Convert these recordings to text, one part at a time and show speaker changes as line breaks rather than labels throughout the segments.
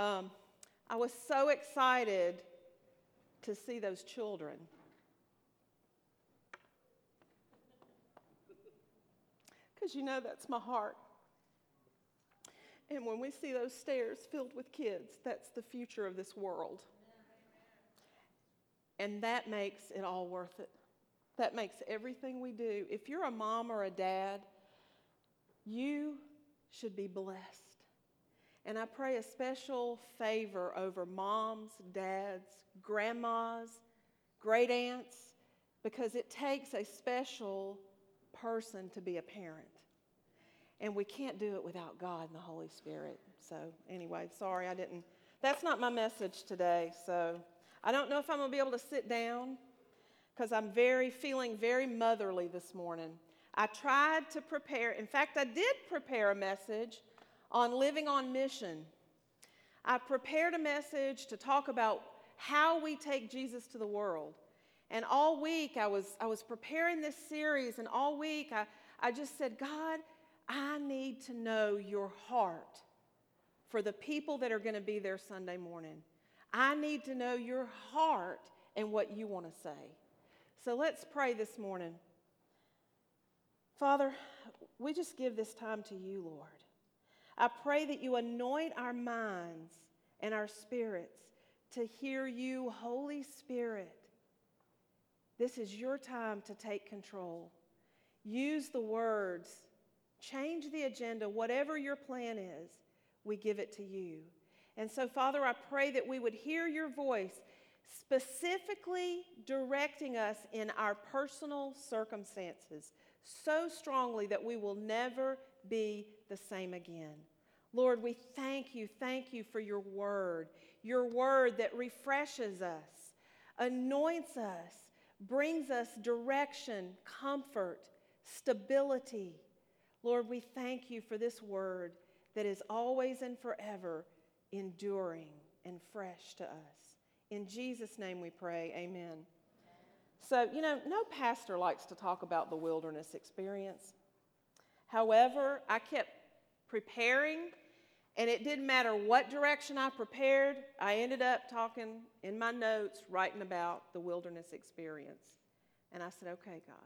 I was so excited to see those children. Because you know that's my heart. And when we see those stairs filled with kids, that's the future of this world. And that makes it all worth it. That makes everything we do. If you're a mom or a dad, you should be blessed. And I pray a special favor over moms, dads, grandmas, great aunts, because it takes a special person to be a parent. And we can't do it without God and the Holy Spirit. So anyway, sorry, that's not my message today. So I don't know if I'm going to be able to sit down because I'm feeling very motherly this morning. I tried to prepare. In fact, I did prepare a message on living on mission. I prepared a message to talk about how we take Jesus to the world. And all week I was preparing this series, and all week I just said, God, I need to know your heart for the people that are going to be there Sunday morning. I need to know your heart and what you want to say. So let's pray this morning. Father, we just give this time to you, Lord. I pray that you anoint our minds and our spirits to hear you, Holy Spirit. This is your time to take control. Use the words. Change the agenda. Whatever your plan is, we give it to you. And so, Father, I pray that we would hear your voice specifically directing us in our personal circumstances so strongly that we will never be the same again. Lord, we thank you for your word that refreshes us, anoints us, brings us direction, comfort, stability. Lord, we thank you for this word that is always and forever enduring and fresh to us. In Jesus' name we pray, amen. So, no pastor likes to talk about the wilderness experience. However, I kept preparing, and it didn't matter what direction I prepared, I ended up talking in my notes, writing about the wilderness experience. And I said, okay, God.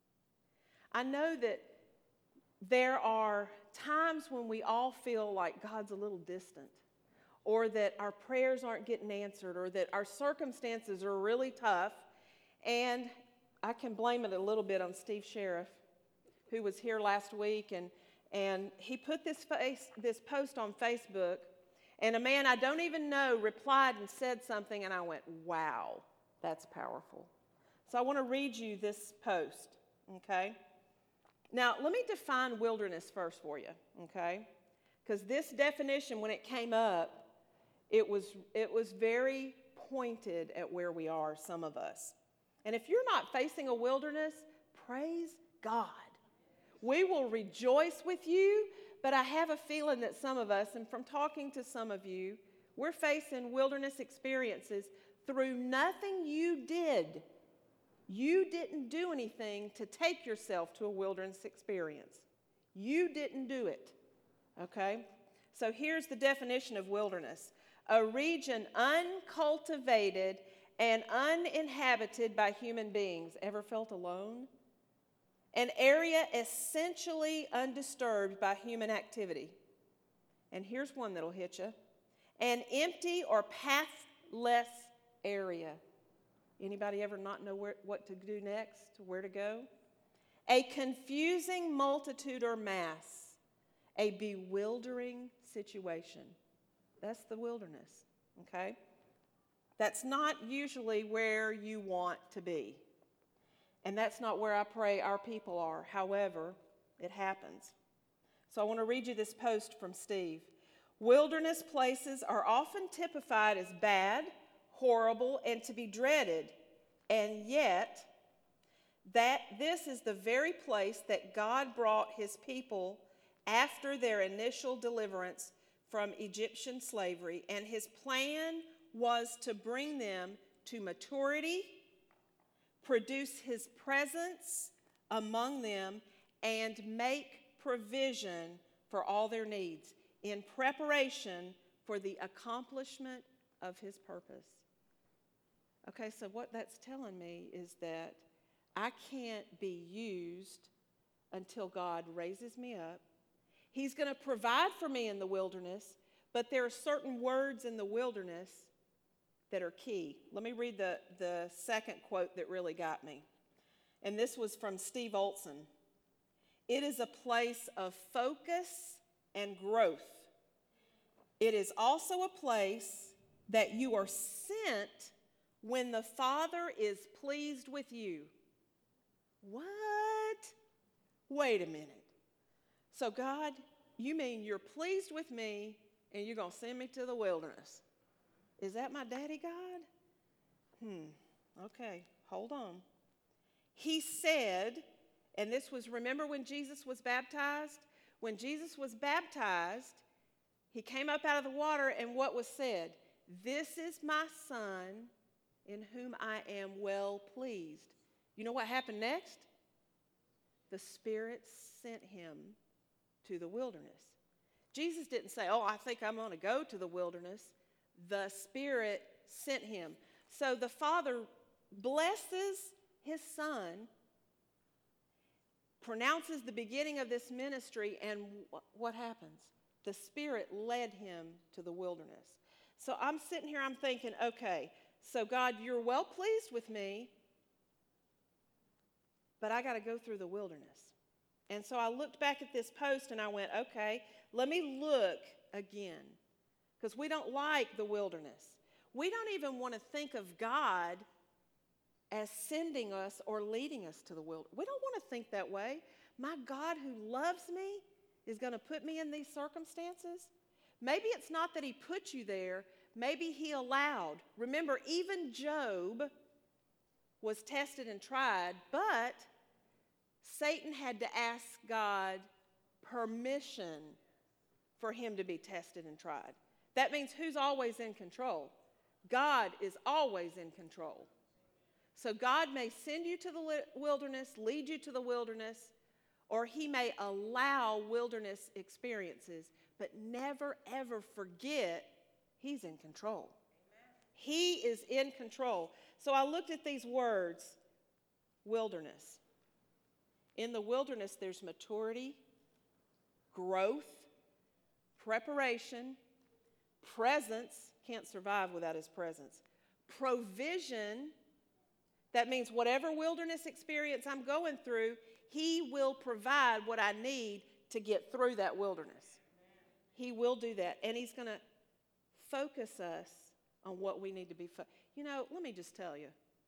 I know that there are times when we all feel like God's a little distant, or that our prayers aren't getting answered, or that our circumstances are really tough. And I can blame it a little bit on Steve Sheriff, who was here last week, and he put this post on Facebook, and a man I don't even know replied and said something, and I went, wow, that's powerful. So I want to read you this post, okay? Now, let me define wilderness first for you, okay? Because this definition, when it came up, it was very pointed at where we are, some of us. And if you're not facing a wilderness, praise God. We will rejoice with you, but I have a feeling that some of us, and from talking to some of you, we're facing wilderness experiences through nothing you did. You didn't do anything to take yourself to a wilderness experience. You didn't do it, okay? So here's the definition of wilderness. A region uncultivated and uninhabited by human beings. Ever felt alone? An area essentially undisturbed by human activity. And here's one that'll hit you. An empty or pathless area. Anybody ever not know what to do next, where to go? A confusing multitude or mass. A bewildering situation. That's the wilderness, okay? That's not usually where you want to be. And that's not where I pray our people are. However, it happens. So I want to read you this post from Steve. Wilderness places are often typified as bad, horrible, and to be dreaded. And yet, that this is the very place that God brought his people after their initial deliverance from Egyptian slavery. And his plan was to bring them to maturity, produce his presence among them, and make provision for all their needs in preparation for for the accomplishment of his purpose. Okay, so what that's telling me is that I can't be used until God raises me up. He's going to provide for me in the wilderness, but there are certain words in the wilderness that are key. Let me read the second quote that really got me. And this was from Steve Olson. It is a place of focus and growth. It is also a place that you are sent when the Father is pleased with you. What? Wait a minute. So God, you mean you're pleased with me and you're going to send me to the wilderness? Is that my daddy God? Okay, hold on. He said, and this was, remember when Jesus was baptized? When Jesus was baptized, he came up out of the water, and what was said? This is my son in whom I am well pleased. You know what happened next? The Spirit sent him to the wilderness. Jesus didn't say, oh, I think I'm going to go to the wilderness. The Spirit sent him. So the Father blesses his Son, pronounces the beginning of this ministry, and what happens? The Spirit led him to the wilderness. So I'm sitting here, I'm thinking, okay, so God, you're well pleased with me, but I got to go through the wilderness. And so I looked back at this post and I went, okay, let me look again. Because we don't like the wilderness. We don't even want to think of God as sending us or leading us to the wilderness. We don't want to think that way. My God who loves me is going to put me in these circumstances. Maybe it's not that he put you there. Maybe he allowed. Remember, even Job was tested and tried, but Satan had to ask God permission for him to be tested and tried. That means who's always in control? God is always in control. So God may send you to the wilderness, lead you to the wilderness, or he may allow wilderness experiences, but never, ever forget he's in control. Amen. He is in control. So I looked at these words, wilderness. In the wilderness, there's maturity, growth, preparation, presence. Can't survive without his presence. Provision. That means whatever wilderness experience I'm going through, he will provide what I need to get through that wilderness. He will do that. And he's going to focus us on what we need to be. Let me just tell you.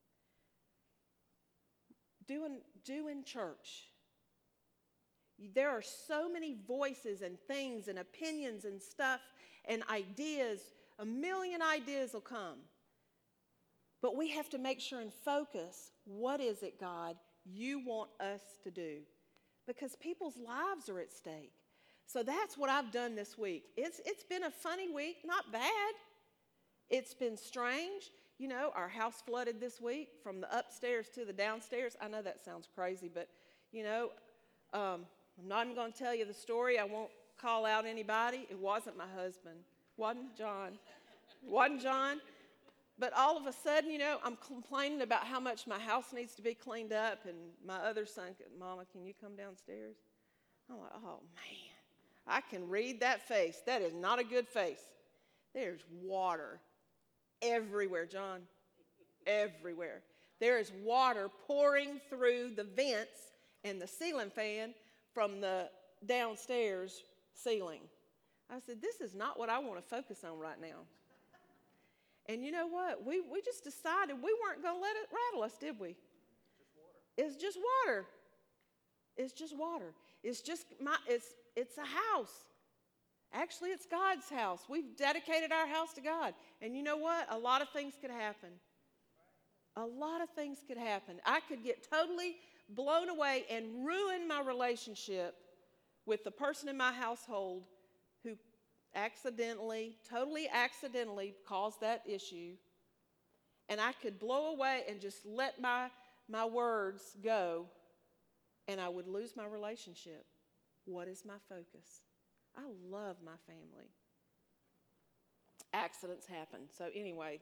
Doing church. There are so many voices and things and opinions and stuff and ideas. A million ideas will come. But we have to make sure and focus, what is it, God, you want us to do? Because people's lives are at stake. So that's what I've done this week. It's been a funny week, not bad. It's been strange. Our house flooded this week from the upstairs to the downstairs. I know that sounds crazy, but, I'm not even going to tell you the story. I won't call out anybody. It wasn't my husband. Wasn't John. But all of a sudden, I'm complaining about how much my house needs to be cleaned up. And my other son, Mama, can you come downstairs? I'm like, oh, man, I can read that face. That is not a good face. There's water everywhere, John, everywhere. There is water pouring through the vents and the ceiling fan from the downstairs ceiling. I said, this is not what I want to focus on right now. And you know what? We just decided we weren't going to let it rattle us, did we? It's just water. It's just water. It's a house. Actually, it's God's house. We've dedicated our house to God. And you know what? A lot of things could happen. A lot of things could happen. I could get totally blown away and ruin my relationship with the person in my household who totally accidentally caused that issue. And I could blow away and just let my words go, and I would lose my relationship. What is my focus? I love my family. accidents happen. So anyway,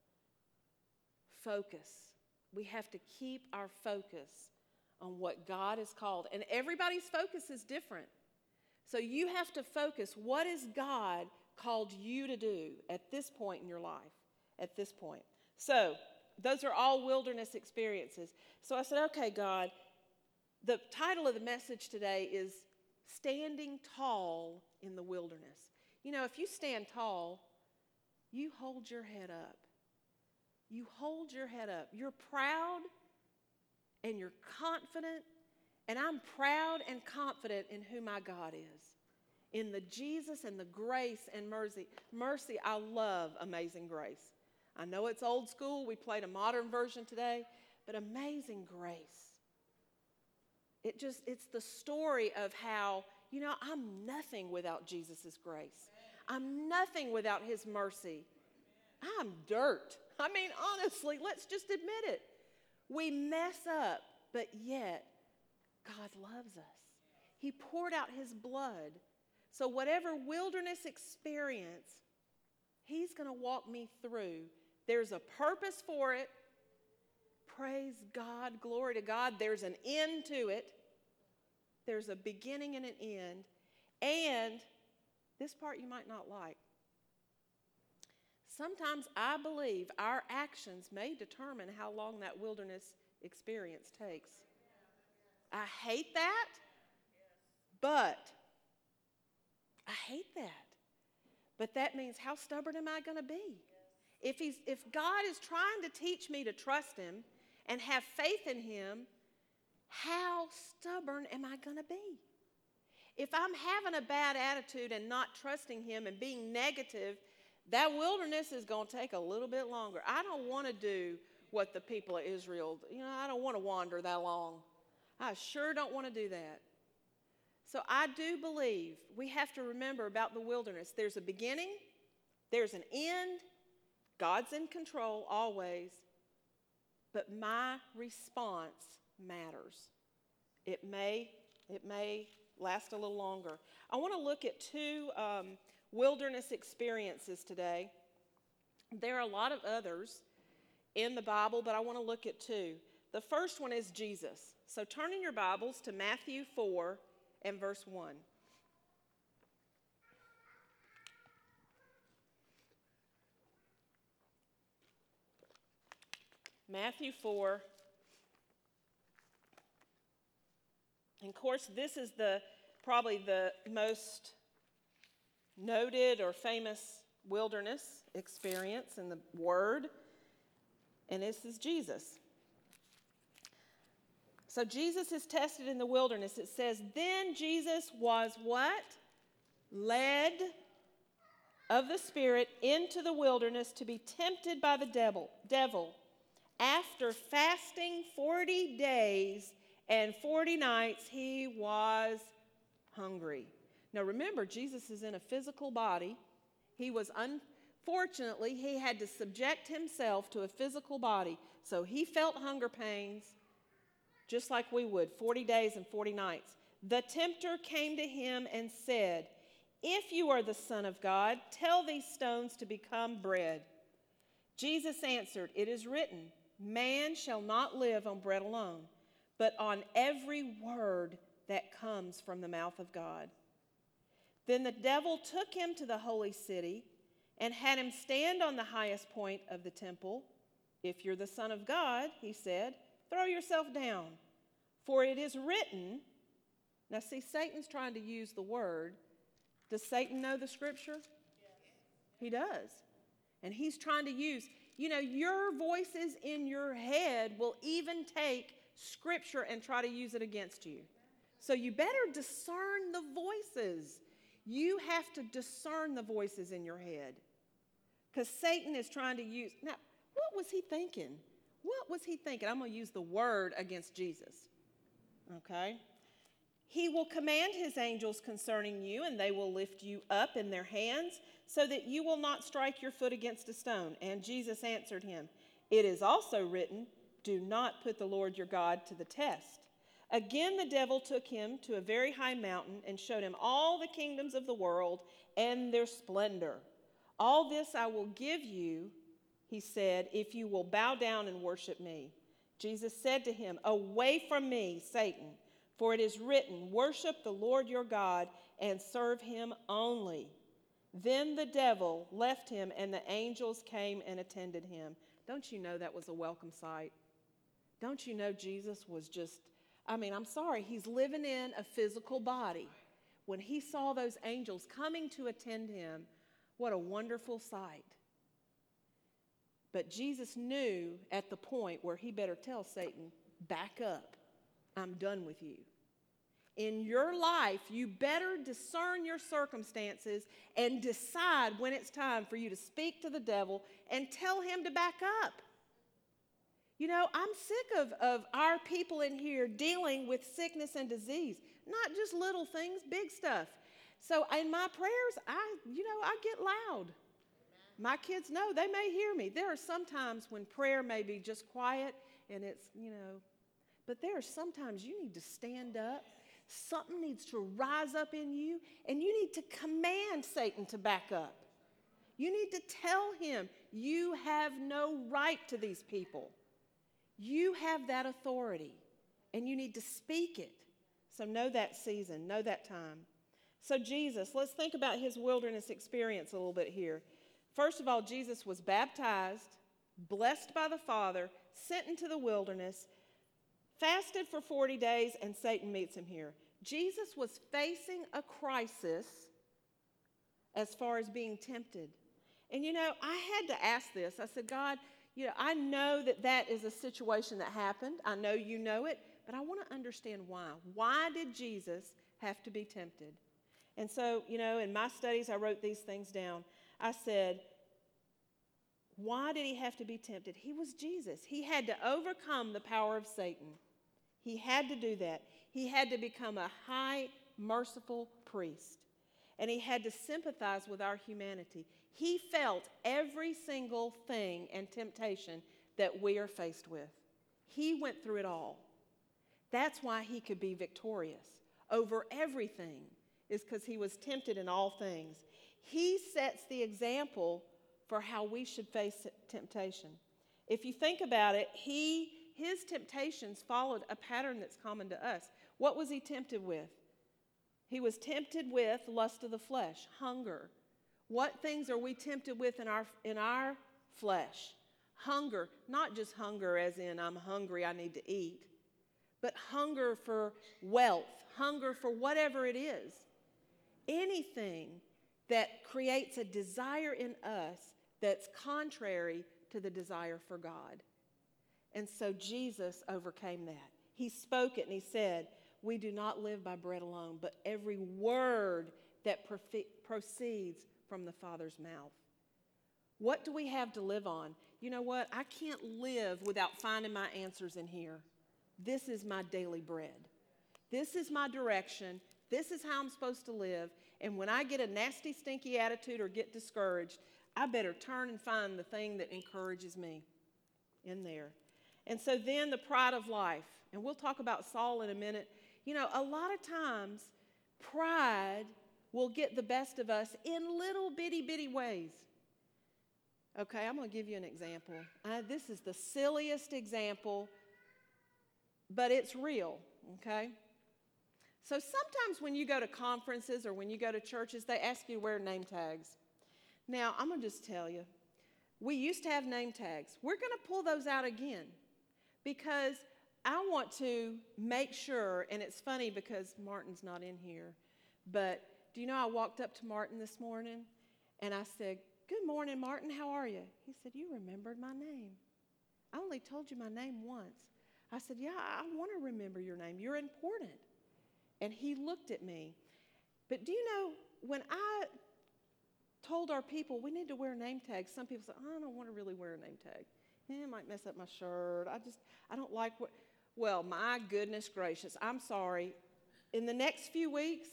focus. We have to keep our focus on what God has called. And everybody's focus is different. So you have to focus. What has God called you to do at this point in your life? At this point. So those are all wilderness experiences. So I said, okay, God, the title of the message today is Standing Tall in the Wilderness. You know, if you stand tall, you hold your head up. You hold your head up. You're proud and you're confident. And I'm proud and confident in who my God is. In the Jesus and the grace and mercy. Mercy, I love Amazing Grace. I know it's old school. We played a modern version today. But Amazing Grace. It's the story of how, you know, I'm nothing without Jesus' grace. I'm nothing without his mercy. I'm dirt. I mean, honestly, let's just admit it. We mess up, but yet God loves us. He poured out his blood. So whatever wilderness experience he's going to walk me through, there's a purpose for it. Praise God, glory to God. There's an end to it. There's a beginning and an end. And this part you might not like. Sometimes I believe our actions may determine how long that wilderness experience takes. I hate that, but that means how stubborn am I going to be? If God is trying to teach me to trust him and have faith in him, how stubborn am I going to be? If I'm having a bad attitude and not trusting him and being negative, that wilderness is going to take a little bit longer. I don't want to do what the people of Israel, I don't want to wander that long. I sure don't want to do that. So I do believe we have to remember about the wilderness. There's a beginning, there's an end. God's in control always, but my response matters. It may last a little longer. I want to look at two wilderness experiences today. There are a lot of others in the Bible, but I want to look at two. The first one is Jesus. So turn in your Bibles to Matthew 4 and verse 1. Matthew 4. And of course, this is probably the most noted or famous wilderness experience in the Word. And this is Jesus. So Jesus is tested in the wilderness. It says, then Jesus was what? Led of the Spirit into the wilderness to be tempted by the devil. After fasting 40 days and 40 nights, he was hungry. Now remember, Jesus is in a physical body. Unfortunately, he had to subject himself to a physical body. So he felt hunger pains just like we would, 40 days and 40 nights. The tempter came to him and said, if you are the Son of God, tell these stones to become bread. Jesus answered, it is written, man shall not live on bread alone, but on every word that comes from the mouth of God. Then the devil took him to the holy city and had him stand on the highest point of the temple. If you're the Son of God, he said, throw yourself down, for it is written. Now see, Satan's trying to use the word. Does Satan know the scripture? Yes. He does. And he's trying to use, your voices in your head will even take scripture and try to use it against you. So you better discern the voices. You have to discern the voices in your head. Because Satan is trying to use. Now, what was he thinking? What was he thinking? I'm going to use the word against Jesus. Okay? He will command his angels concerning you, and they will lift you up in their hands so that you will not strike your foot against a stone. And Jesus answered him, it is also written, do not put the Lord your God to the test. Again, the devil took him to a very high mountain and showed him all the kingdoms of the world and their splendor. All this I will give you, he said, if you will bow down and worship me. Jesus said to him, away from me, Satan, for it is written, worship the Lord your God and serve him only. Then the devil left him, and the angels came and attended him. Don't you know that was a welcome sight? Don't you know Jesus was just, I'm sorry, he's living in a physical body. When he saw those angels coming to attend him, what a wonderful sight. But Jesus knew at the point where he better tell Satan, back up, I'm done with you. In your life, you better discern your circumstances and decide when it's time for you to speak to the devil and tell him to back up. You know, I'm sick of our people in here dealing with sickness and disease, not just little things, big stuff. So in my prayers, I get loud. My kids know, they may hear me. There are some times when prayer may be just quiet and it's, but there are sometimes you need to stand up. Something needs to rise up in you, and you need to command Satan to back up. You need to tell him you have no right to these people. You have that authority, and you need to speak it. So know that season, know that time. So Jesus, let's think about his wilderness experience a little bit here. First of all, Jesus was baptized, blessed by the Father, sent into the wilderness, fasted for 40 days, and Satan meets him here. Jesus was facing a crisis as far as being tempted. And I had to ask this. I said, God, I know that is a situation that happened. I know you know it, but I want to understand why. Why did Jesus have to be tempted? And so, in my studies, I wrote these things down. I said, why did he have to be tempted? He was Jesus. He had to overcome the power of Satan. He had to do that. He had to become a high, merciful priest. And he had to sympathize with our humanity. He felt every single thing and temptation that we are faced with. He went through it all. That's why he could be victorious over everything, is because he was tempted in all things. He sets the example for how we should face temptation. If you think about it, his temptations followed a pattern that's common to us. What was he tempted with? He was tempted with lust of the flesh, hunger. What things are we tempted with in our flesh? Hunger, not just hunger as in I'm hungry, I need to eat, but hunger for wealth, hunger for whatever it is. Anything that creates a desire in us that's contrary to the desire for God. And so Jesus overcame that. He spoke it and he said, we do not live by bread alone, but every word that proceeds from the Father's mouth. What do we have to live on? You know what? I can't live without finding my answers in here. This is my daily bread. This is my direction. This is how I'm supposed to live. And when I get a nasty, stinky attitude or get discouraged, I better turn and find the thing that encourages me in there. And so then the pride of life. And we'll talk about Saul in a minute. A lot of times, pride will get the best of us in little bitty ways. Okay, I'm going to give you an example. This is the silliest example, but it's real, okay? So sometimes when you go to conferences or when you go to churches, they ask you to wear name tags. Now, I'm going to just tell you, we used to have name tags. We're going to pull those out again because I want to make sure, and it's funny because Martin's not in here, but do you know I walked up to Martin this morning and I said, good morning, Martin, how are you? He said, you remembered my name. I only told you my name once. I said, yeah, I want to remember your name. You're important. And he looked at me. But do you know, when I told our people we need to wear name tags, some people said, I don't want to really wear a name tag. It might mess up my shirt. I don't like what. Well, my goodness gracious, I'm sorry. In the next few weeks,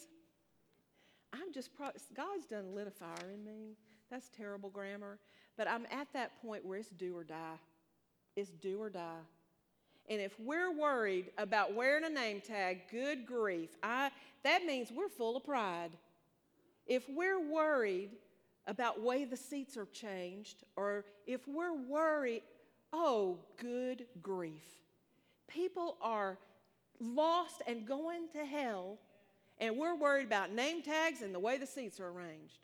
God's done lit a fire in me. That's terrible grammar. But I'm at that point where it's do or die. It's do or die. And if we're worried about wearing a name tag, good grief, that means we're full of pride. If we're worried about way the seats are changed, or if we're worried, oh, good grief. People are lost and going to hell, and we're worried about name tags and the way the seats are arranged.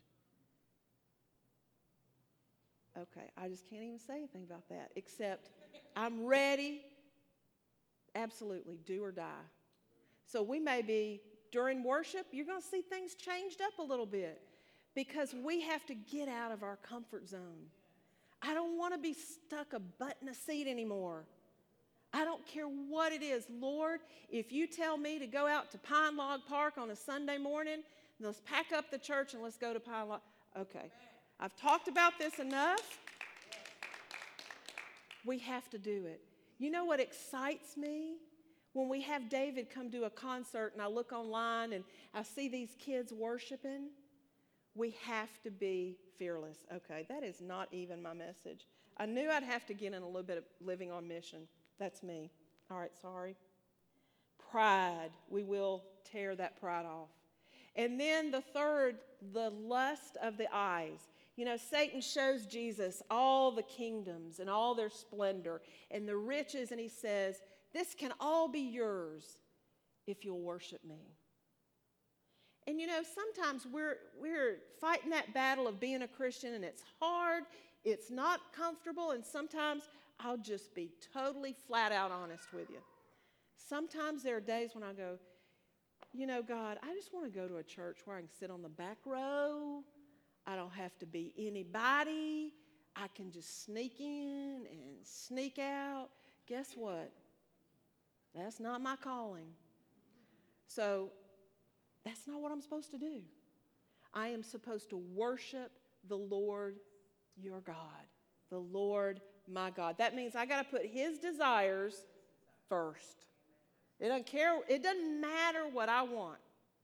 Okay, I just can't even say anything about that, except I'm ready, absolutely, do or die. So we may be, during worship, you're going to see things changed up a little bit because we have to get out of our comfort zone. I don't want to be stuck a butt in a seat anymore. I don't care what it is. Lord, if you tell me to go out to Pine Log Park on a Sunday morning, let's pack up the church and let's go to Pine Log. Okay. I've talked about this enough. We have to do it. You know what excites me? When we have David come to a concert and I look online and I see these kids worshiping, we have to be fearless. Okay, that is not even my message. I knew I'd have to get in a little bit of living on mission. That's me. All right, sorry. Pride. We will tear that pride off. And then the third, the lust of the eyes. You know, Satan shows Jesus all the kingdoms and all their splendor and the riches, and he says, this can all be yours if you'll worship me. And you know, sometimes we're fighting that battle of being a Christian, and it's hard, it's not comfortable, and sometimes I'll just be totally flat out honest with you. Sometimes there are days when I go, you know, God, I just want to go to a church where I can sit on the back row. I don't have to be anybody. I can just sneak in and sneak out. Guess what? That's not my calling. So that's not what I'm supposed to do. I am supposed to worship the Lord your God, the Lord my God. That means I got to put his desires first. It doesn't matter what I want.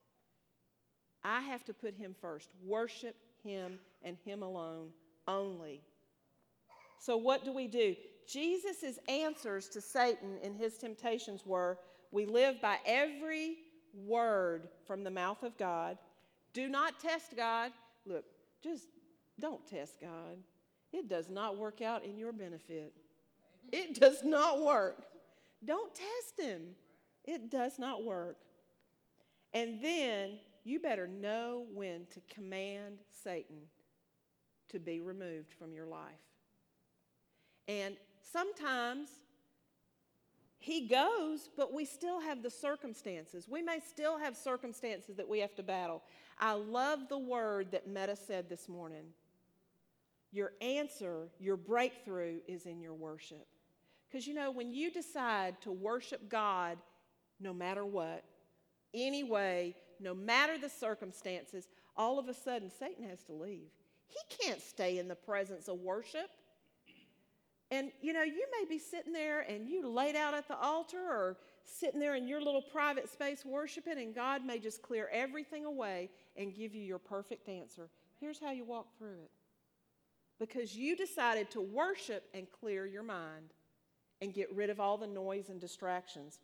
I have to put him first. Worship him and him alone only. So what do? Jesus' answers to Satan in his temptations were, we live by every word from the mouth of God. Do not test God. Look, just don't test God. It does not work out in your benefit. It does not work. Don't test him. It does not work. And then you better know when to command Satan to be removed from your life. And sometimes he goes, but we still have the circumstances. We may still have circumstances that we have to battle. I love the word that Meta said this morning. Your answer, your breakthrough is in your worship. Because you know, when you decide to worship God no matter what, anyway, no matter the circumstances, all of a sudden Satan has to leave. He can't stay in the presence of worship. And, you know, you may be sitting there and you laid out at the altar or sitting there in your little private space worshiping, and God may just clear everything away and give you your perfect answer. Here's how you walk through it. Because you decided to worship and clear your mind and get rid of all the noise and distractions.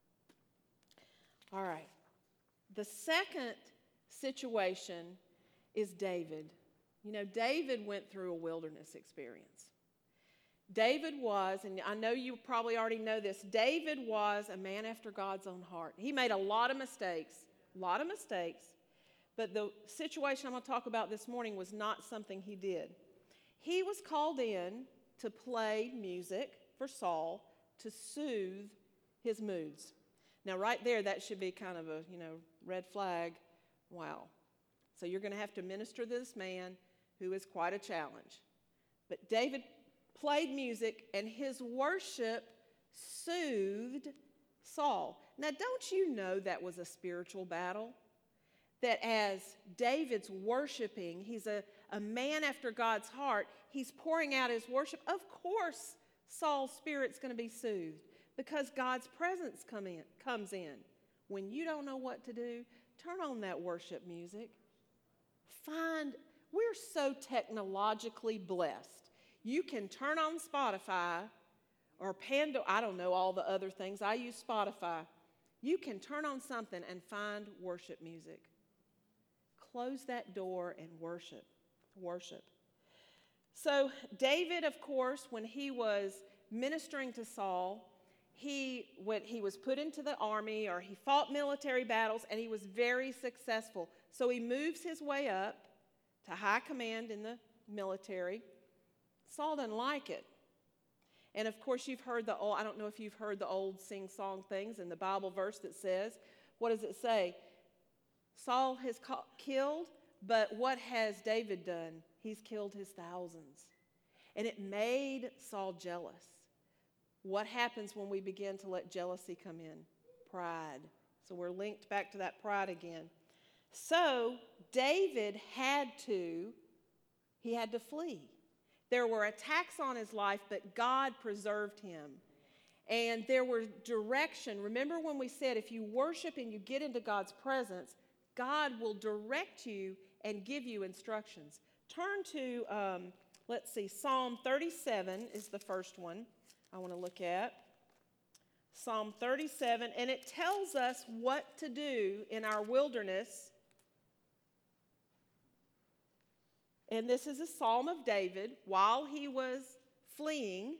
All right. The second situation is David. You know, David went through a wilderness experience. David was, and I know you probably already know this, David was a man after God's own heart. He made a lot of mistakes, but the situation I'm going to talk about this morning was not something he did. He was called in to play music for Saul to soothe his moods. Now, right there, that should be kind of a, red flag. Wow. So you're going to have to minister to this man who is quite a challenge. But David played music, and his worship soothed Saul. Now, don't you know that was a spiritual battle? That as David's worshiping, he's a man after God's heart, he's pouring out his worship. Of course, Saul's spirit's going to be soothed because God's presence comes in. When you don't know what to do, turn on that worship music. We're so technologically blessed. You can turn on Spotify or Pandora, I don't know all the other things. I use Spotify. You can turn on something and find worship music. Close that door and worship. Worship. So David, of course, when he was ministering to Saul, when he was put into the army, or he fought military battles, and he was very successful. So he moves his way up to high command in the military. Saul doesn't like it. And of course, you've heard I don't know if you've heard the old sing-song things in the Bible verse that says, what does it say? Saul has killed, but what has David done? He's killed his thousands. And it made Saul jealous. What happens when we begin to let jealousy come in? Pride. So we're linked back to that pride again. So David had to flee. There were attacks on his life, but God preserved him. And there were direction. Remember when we said if you worship and you get into God's presence, God will direct you and give you instructions. Turn to, Psalm 37 is the first one I want to look at. Psalm 37, and it tells us what to do in our wilderness. And this is a psalm of David while he was fleeing.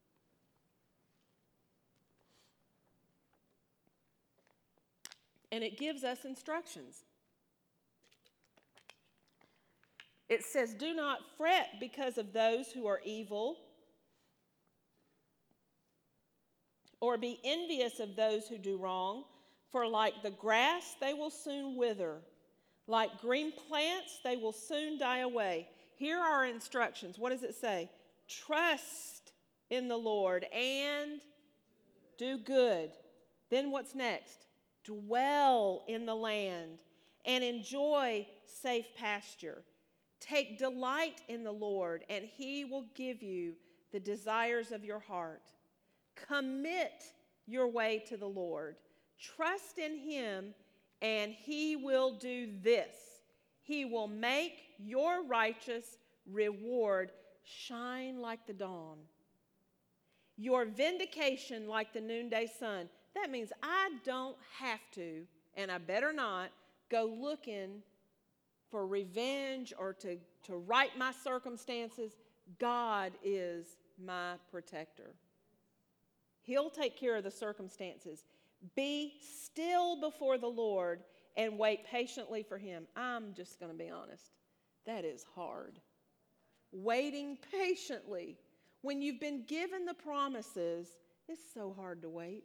And it gives us instructions. It says, do not fret because of those who are evil, or be envious of those who do wrong, for like the grass they will soon wither. Like green plants, they will soon die away. Here are our instructions. What does it say? Trust in the Lord and do good. Then what's next? Dwell in the land and enjoy safe pasture. Take delight in the Lord, and He will give you the desires of your heart. Commit your way to the Lord. Trust in Him, and He will do this. He will make your righteous reward shine like the dawn, your vindication like the noonday sun. That means I don't have to, and I better not, go looking for revenge or to right my circumstances. God is my protector. He'll take care of the circumstances. Be still before the Lord and wait patiently for Him. I'm just going to be honest. That is hard. Waiting patiently when you've been given the promises, it's so hard to wait.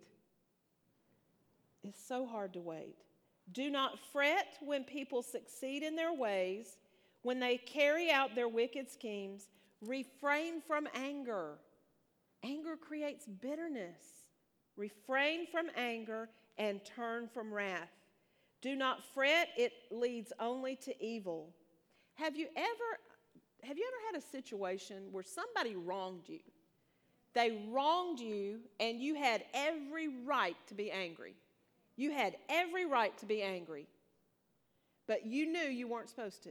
It's so hard to wait. Do not fret when people succeed in their ways, when they carry out their wicked schemes. Refrain from anger. Anger creates bitterness. Refrain from anger and turn from wrath. Do not fret, it leads only to evil. Have you ever had a situation where somebody wronged you? They wronged you and you had every right to be angry. You had every right to be angry, but you knew you weren't supposed to.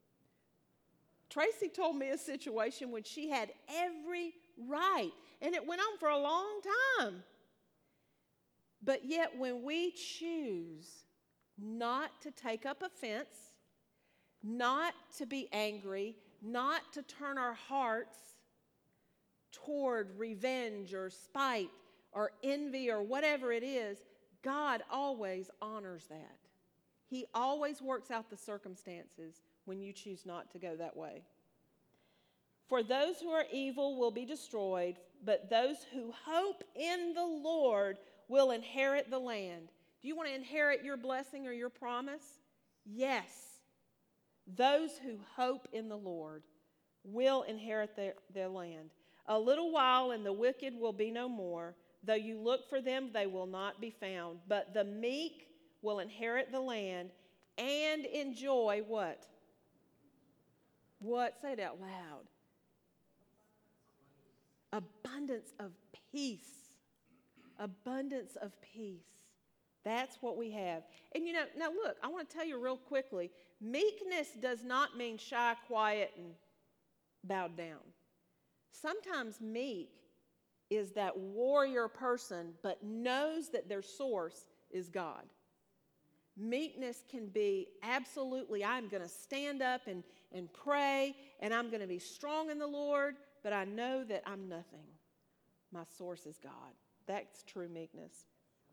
Tracy told me a situation when she had every right, and it went on for a long time. But yet when we choose not to take up offense, not to be angry, not to turn our hearts toward revenge or spite or envy or whatever it is, God always honors that. He always works out the circumstances when you choose not to go that way. For those who are evil will be destroyed, but those who hope in the Lord will inherit the land. Do you want to inherit your blessing or your promise? Yes. Those who hope in the Lord will inherit their land. A little while and the wicked will be no more. Though you look for them, they will not be found. But the meek will inherit the land and enjoy what? What? Say it out loud. Abundance of peace. Abundance of peace. That's what we have. And now look, I want to tell you real quickly, meekness does not mean shy, quiet, and bowed down. Sometimes meek is that warrior person, but knows that their source is God. Meekness can be absolutely, I'm going to stand up and pray, and I'm going to be strong in the Lord, but I know that I'm nothing. My source is God. That's true meekness.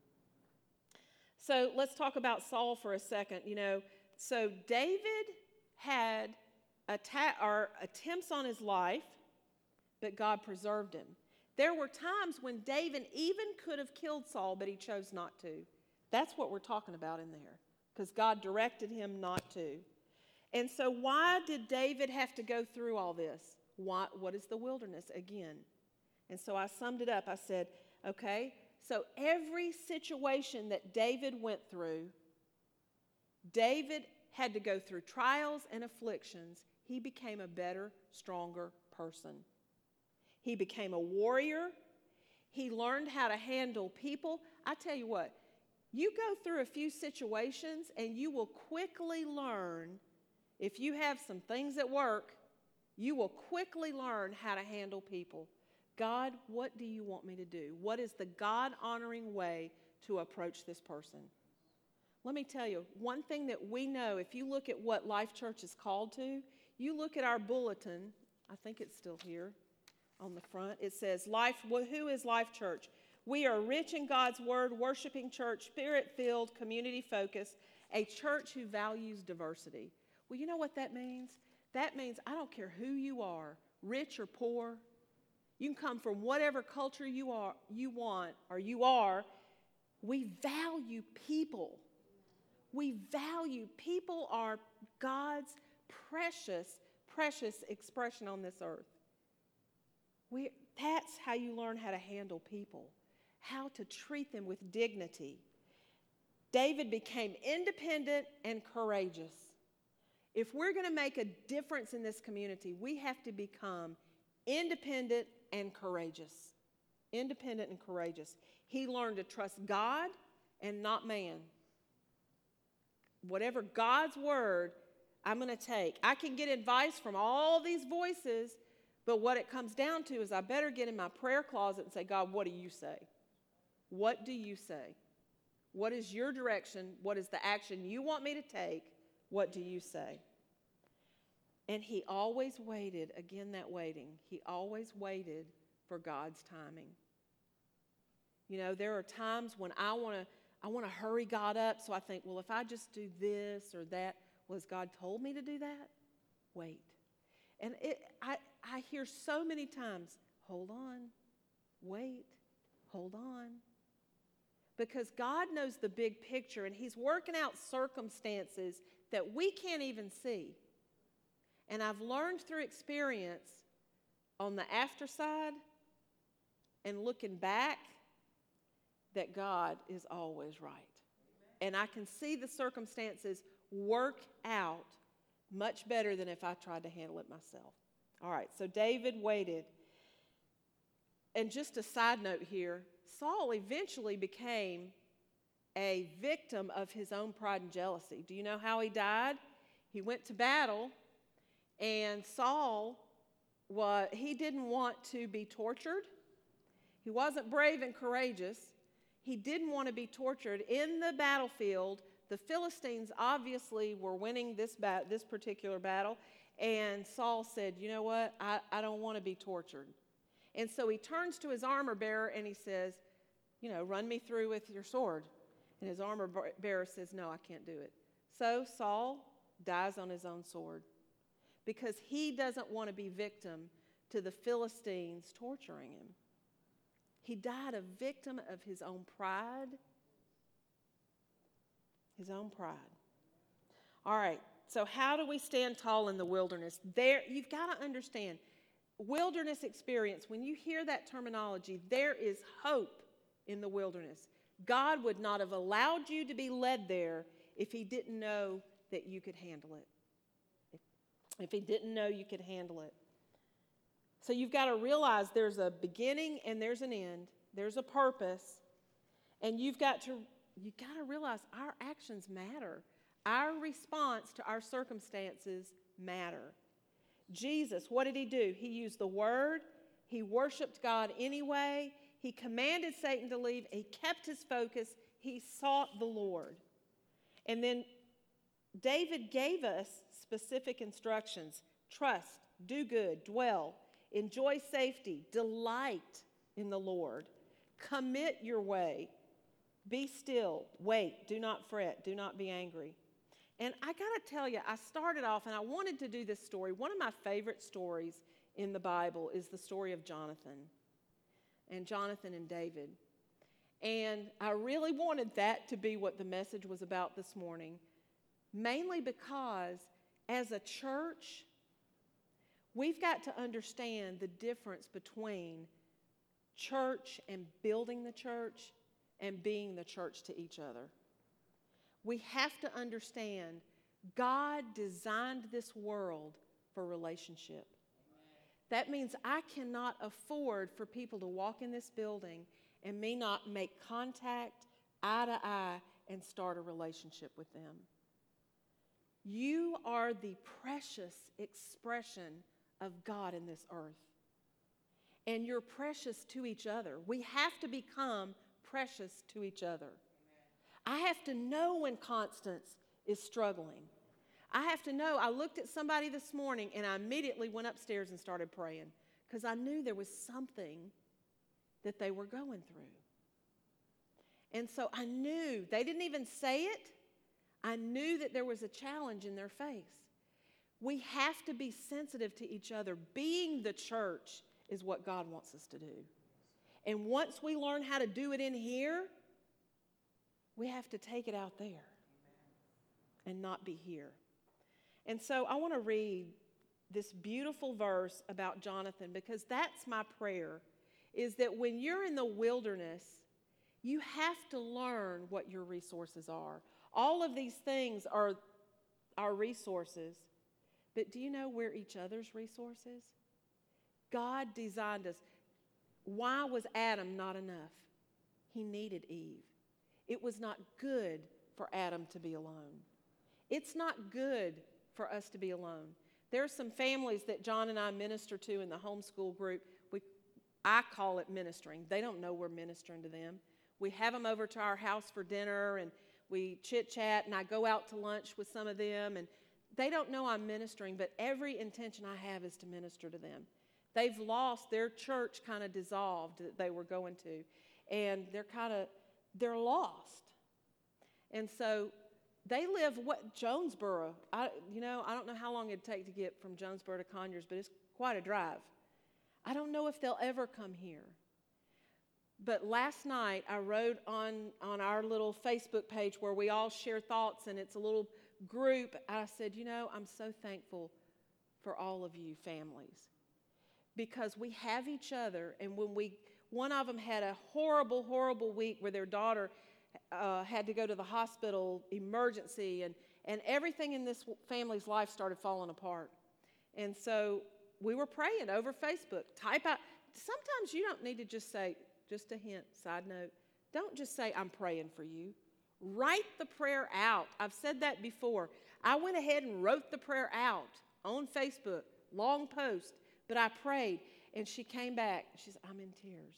So let's talk about Saul for a second. So David had attempts on his life, but God preserved him. There were times when David even could have killed Saul, but he chose not to. That's what we're talking about in there, because God directed him not to. And so why did David have to go through all this? What is the wilderness again? And so I summed it up. I said, okay, so every situation that David went through, David had to go through trials and afflictions. He became a better, stronger person. He became a warrior. He learned how to handle people. I tell you what, you go through a few situations and you will quickly learn, if you have some things at work, you will quickly learn how to handle people. God, what do you want me to do? What is the God-honoring way to approach this person? Let me tell you, one thing that we know, if you look at what Life Church is called to, you look at our bulletin, I think it's still here on the front. It says, who is Life Church? We are rich in God's Word, worshiping church, Spirit-filled, community-focused, a church who values diversity. Well, you know what that means? That means I don't care who you are, rich or poor. You can come from whatever culture you are. We value people. We value people are God's precious, precious expression on this earth. That's how you learn how to handle people, how to treat them with dignity. David became independent and courageous. If we're going to make a difference in this community, we have to become independent and courageous. Independent and courageous. He learned to trust God and not man. Whatever God's word I'm going to take. I can get advice from all these voices, but what it comes down to is I better get in my prayer closet and say, God, what do you say? What do you say? What is your direction? What is the action you want me to take? What do you say? And he always waited, again that waiting, he always waited for God's timing. There are times when I want to hurry God up, so I think, well, if I just do this or that, well, has God told me to do that? Wait. And I hear so many times, hold on, wait, hold on. Because God knows the big picture, and he's working out circumstances that we can't even see. And I've learned through experience on the after side and looking back that God is always right. And I can see the circumstances work out much better than if I tried to handle it myself. All right, so David waited. And just a side note here, Saul eventually became a victim of his own pride and jealousy. Do you know how he died? He went to battle, and Saul, he didn't want to be tortured. He wasn't brave and courageous. He didn't want to be tortured. In the battlefield, the Philistines obviously were winning this particular battle, and Saul said, you know what, I don't want to be tortured. And so he turns to his armor bearer and he says, run me through with your sword. And his armor bearer says, no, I can't do it. So Saul dies on his own sword because he doesn't want to be victim to the Philistines torturing him. He died a victim of his own pride. His own pride. All right, so how do we stand tall in the wilderness? You've got to understand, wilderness experience, when you hear that terminology, there is hope in the wilderness. God would not have allowed you to be led there if he didn't know that you could handle it. If he didn't know you could handle it. So you've got to realize there's a beginning and there's an end. There's a purpose. And you've got to realize our actions matter. Our response to our circumstances matter. Jesus, what did he do? He used the word. He worshiped God anyway. He commanded Satan to leave. He kept his focus. He sought the Lord. And then David gave us specific instructions: trust, do good, dwell, enjoy safety, delight in the Lord, commit your way, be still, wait, do not fret, do not be angry. And I got to tell you, I started off and I wanted to do this story. One of my favorite stories in the Bible is the story of Jonathan and David. And I really wanted that to be what the message was about this morning, mainly because as a church, we've got to understand the difference between church and building the church and being the church to each other. We have to understand God designed this world for relationship. That means I cannot afford for people to walk in this building and me not make contact eye to eye and start a relationship with them. You are the precious expression of God in this earth. And you're precious to each other. We have to become precious to each other. I have to know when Constance is struggling. I have to know. I looked at somebody this morning and I immediately went upstairs and started praying because I knew there was something that they were going through. And so I knew, they didn't even say it, I knew that there was a challenge in their face. We have to be sensitive to each other. Being the church is what God wants us to do. And once we learn how to do it in here, we have to take it out there and not be here. And so I want to read this beautiful verse about Jonathan because that's my prayer, is that when you're in the wilderness, you have to learn what your resources are. All of these things are our resources, but do you know we're each other's resources? God designed us. Why was Adam not enough? He needed Eve. It was not good for Adam to be alone. It's not good for us to be alone. There are some families that John and I minister to in the homeschool group. I call it ministering. They don't know we're ministering to them. We have them over to our house for dinner, and we chit-chat, and I go out to lunch with some of them, and they don't know I'm ministering, but every intention I have is to minister to them. They've lost, their church kind of dissolved that they were going to, and they're lost. And so they live Jonesboro. I don't know how long it'd take to get from Jonesboro to Conyers, but it's quite a drive. I don't know if they'll ever come here. But last night I wrote on our little Facebook page where we all share thoughts, and it's a little group. I said, I'm so thankful for all of you families because we have each other. And one of them had a horrible, horrible week where their daughter had to go to the hospital emergency, and everything in this family's life started falling apart. And so we were praying over Facebook. Type out. Sometimes you don't need to just say, just a hint, side note, don't just say, I'm praying for you. Write the prayer out. I've said that before. I went ahead and wrote the prayer out on Facebook, long post, but I prayed, and she came back. She said, I'm in tears.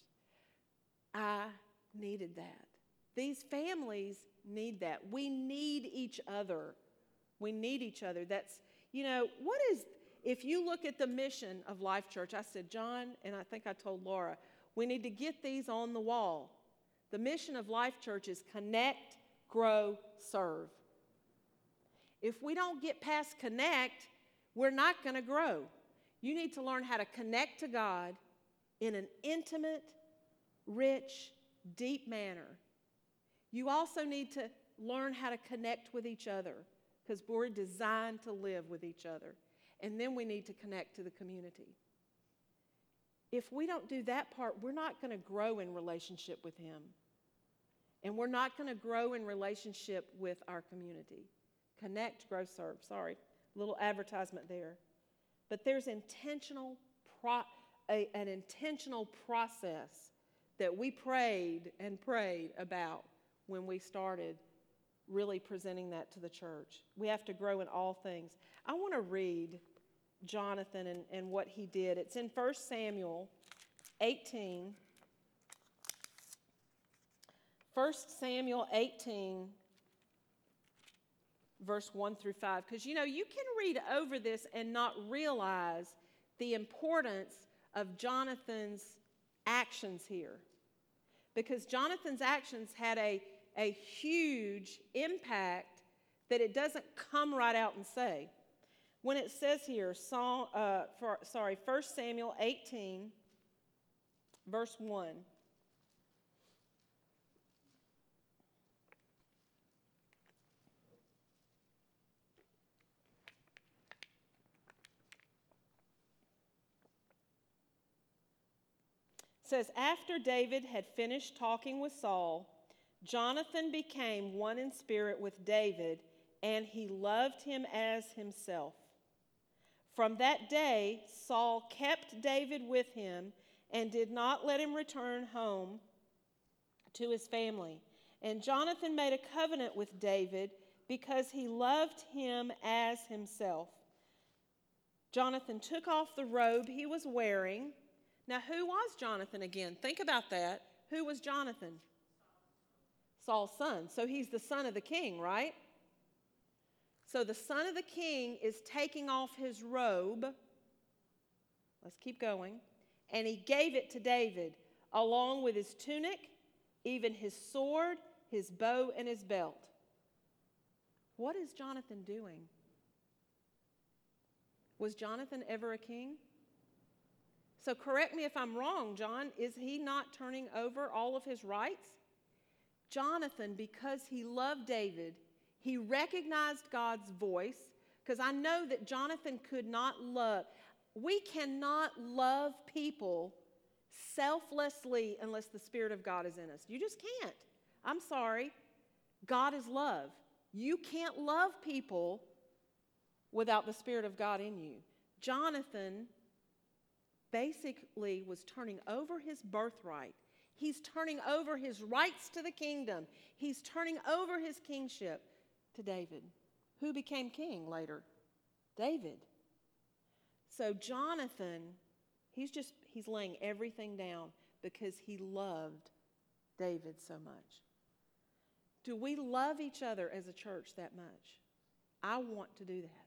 I needed that. These families need that. We need each other. We need each other. That's, if you look at the mission of Life Church, I said, John, and I think I told Laura, we need to get these on the wall. The mission of Life Church is connect, grow, serve. If we don't get past connect, we're not going to grow. You need to learn how to connect to God in an intimate, rich, deep manner. You also need to learn how to connect with each other because we're designed to live with each other. And then we need to connect to the community. If we don't do that part, we're not going to grow in relationship with Him. And we're not going to grow in relationship with our community. Connect, grow, serve. Sorry, little advertisement there. But there's an intentional process that we prayed and prayed about when we started really presenting that to the church. We have to grow in all things. I want to read Jonathan and what he did. It's in 1 Samuel 18. 1 Samuel 18, verse 1 through 5. Because, you can read over this and not realize the importance of Jonathan's actions here. Because Jonathan's actions had a huge impact that it doesn't come right out and say. When it says here, 1 Samuel 18, verse 1. Says, after David had finished talking with Saul, Jonathan became one in spirit with David, and he loved him as himself. From that day, Saul kept David with him and did not let him return home to his family. And Jonathan made a covenant with David because he loved him as himself. Jonathan took off the robe he was wearing. Now, who was Jonathan again? Think about that. Who was Jonathan? Saul's son. So he's the son of the king, right? So the son of the king is taking off his robe. Let's keep going. And he gave it to David, along with his tunic, even his sword, his bow, and his belt. What is Jonathan doing? Was Jonathan ever a king? So correct me if I'm wrong, John. Is he not turning over all of his rights? Jonathan, because he loved David, he recognized God's voice, because I know that Jonathan could not love. We cannot love people selflessly unless the Spirit of God is in us. You just can't. I'm sorry. God is love. You can't love people without the Spirit of God in you. Jonathan basically was turning over his birthright. He's turning over his rights to the kingdom. He's turning over his kingship to David. Who became king later? David. So Jonathan, he's laying everything down because he loved David so much. Do we love each other as a church that much? I want to do that.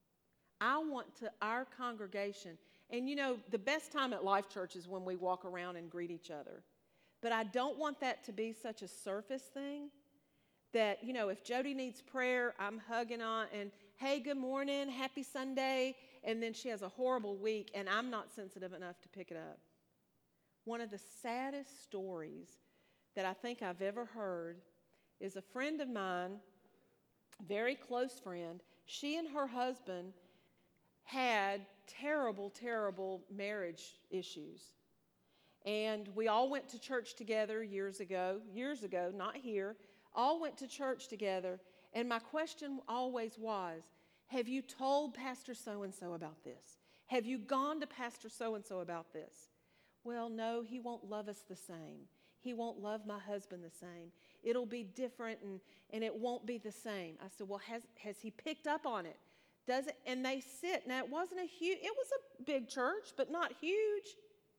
I want our congregation, and the best time at Life Church is when we walk around and greet each other. But I don't want that to be such a surface thing that, if Jody needs prayer, I'm hugging on and, hey, good morning, happy Sunday, and then she has a horrible week and I'm not sensitive enough to pick it up. One of the saddest stories that I think I've ever heard is a friend of mine, very close friend. She and her husband had terrible, terrible marriage issues. And we all went to church together years ago, not here, all went to church together. And my question always was, have you told Pastor so-and-so about this? Have you gone to Pastor so-and-so about this? Well, no, he won't love us the same. He won't love my husband the same. It'll be different and it won't be the same. I said, well, has he picked up on it? Does it? And they sit. Now, it was a big church, but not huge.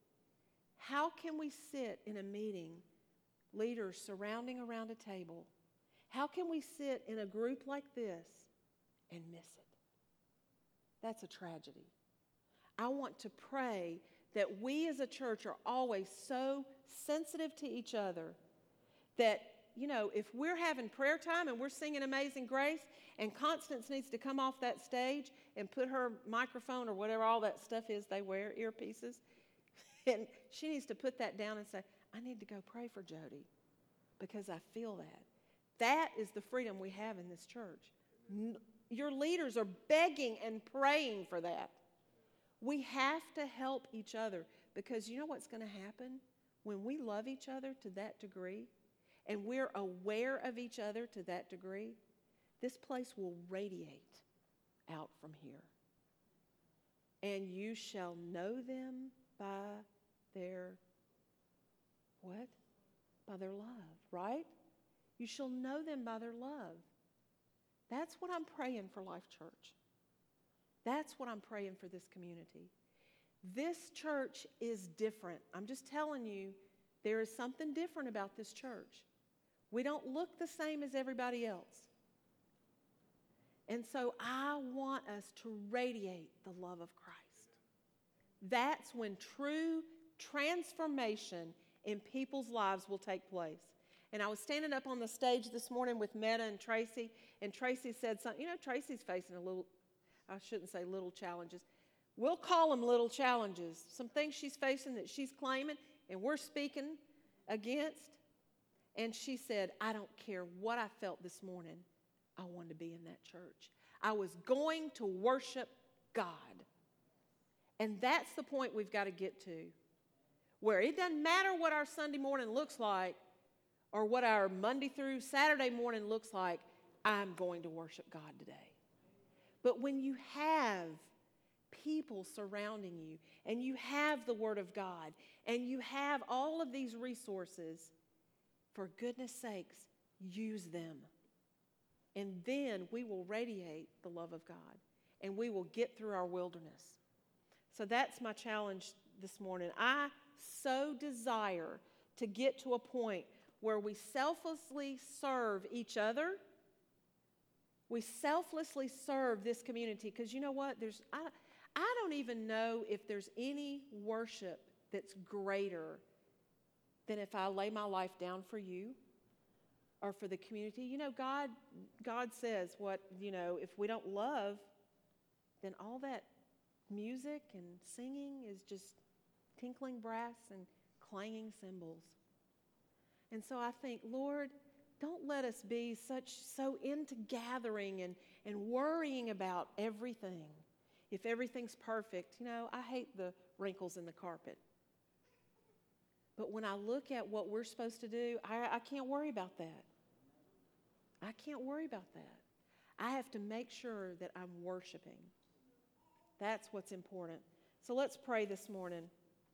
How can we sit in a meeting, leaders surrounding around a table? How can we sit in a group like this and miss it? That's a tragedy. I want to pray that we as a church are always so sensitive to each other that, if we're having prayer time and we're singing Amazing Grace and Constance needs to come off that stage and put her microphone or whatever all that stuff is they wear, earpieces, and she needs to put that down and say, I need to go pray for Jody because I feel that. That is the freedom we have in this church. Your leaders are begging and praying for that. We have to help each other because you know what's going to happen? When we love each other to that degree and we're aware of each other to that degree, this place will radiate out from here. And you shall know them by their, what? By their love, right? You shall know them by their love. That's what I'm praying for Life Church. That's what I'm praying for this community. This church is different. I'm just telling you, there is something different about this church. We don't look the same as everybody else. And so I want us to radiate the love of Christ. That's when true transformation in people's lives will take place. And I was standing up on the stage this morning with Meta and Tracy said something. You know, Tracy's facing I shouldn't say little challenges. We'll call them little challenges. Some things she's facing that she's claiming and we're speaking against. And she said, I don't care what I felt this morning. I wanted to be in that church. I was going to worship God. And that's the point we've got to get to, where it doesn't matter what our Sunday morning looks like or what our Monday through Saturday morning looks like, I'm going to worship God today. But when you have people surrounding you and you have the Word of God and you have all of these resources, for goodness sakes, use them. And then we will radiate the love of God and we will get through our wilderness. So that's my challenge this morning. I so desire to get to a point where we selflessly serve each other. We selflessly serve this community, because you know what? I don't even know if there's any worship that's greater than if I lay my life down for you or for the community. You know, God says if we don't love, then all that music and singing is just tinkling brass and clanging cymbals. And so I think, Lord, don't let us be so into gathering and worrying about everything. If everything's perfect, I hate the wrinkles in the carpet. But when I look at what we're supposed to do, I can't worry about that. I can't worry about that. I have to make sure that I'm worshiping. That's what's important. So let's pray this morning.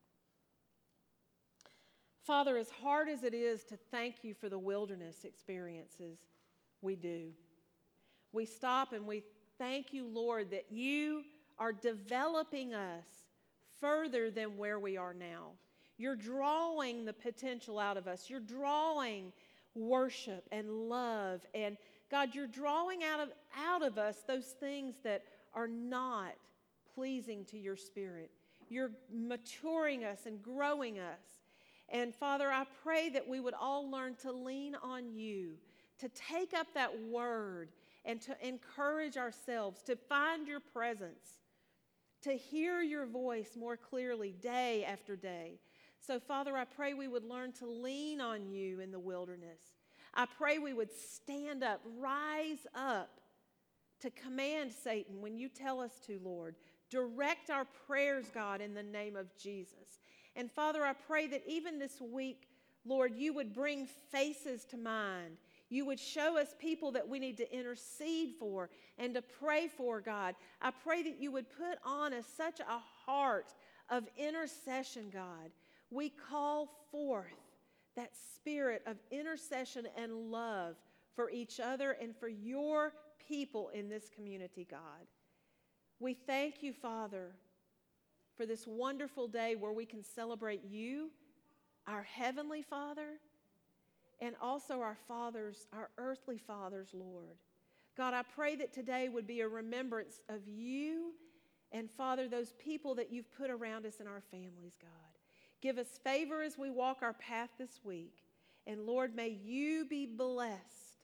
Father, as hard as it is to thank you for the wilderness experiences we do, we stop and we thank you, Lord, that you are developing us further than where we are now. You're drawing the potential out of us. You're drawing worship and love. And God, you're drawing out of us those things that are not pleasing to your Spirit. You're maturing us and growing us. And Father, I pray that we would all learn to lean on you, to take up that word and to encourage ourselves, to find your presence, to hear your voice more clearly day after day. So Father, I pray we would learn to lean on you in the wilderness. I pray we would stand up, rise up to command Satan when you tell us to, Lord. Direct our prayers, God, in the name of Jesus. And Father, I pray that even this week, Lord, you would bring faces to mind. You would show us people that we need to intercede for and to pray for, God. I pray that you would put on us such a heart of intercession, God. We call forth that spirit of intercession and love for each other and for your people in this community, God. We thank you, Father, for this wonderful day where we can celebrate you, our heavenly Father, and also our fathers, our earthly fathers, Lord. God, I pray that today would be a remembrance of you and, Father, those people that you've put around us in our families, God. Give us favor as we walk our path this week. And, Lord, may you be blessed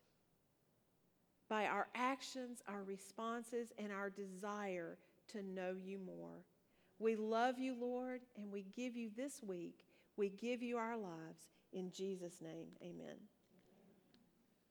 by our actions, our responses, and our desire to know you more. We love you, Lord, and we give you this week, we give you our lives. In Jesus' name, amen.